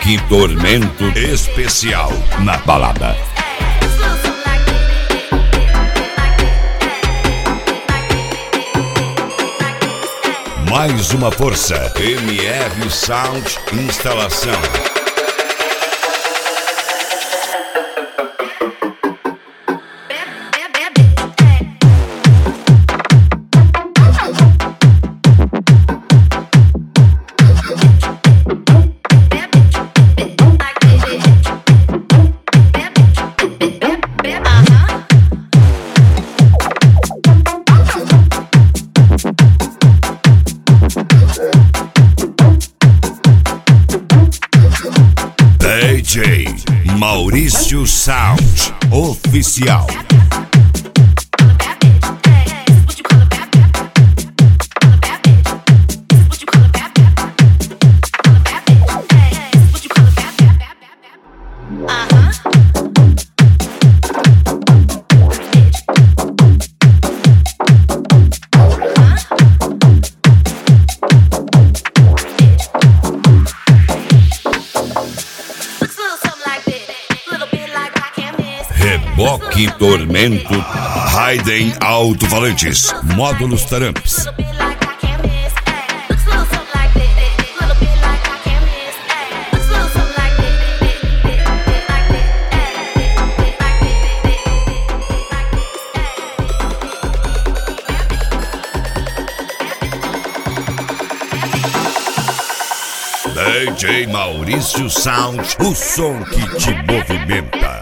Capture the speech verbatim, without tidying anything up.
Reboque Tormento especial na balada. Mais uma força. M R Sound Instalação. D J Maurício Sound Oficial. Reboque Tormento, Raiden Alto-Falantes, Módulos Taramps. D J Maurício Sound, o som que te movimenta.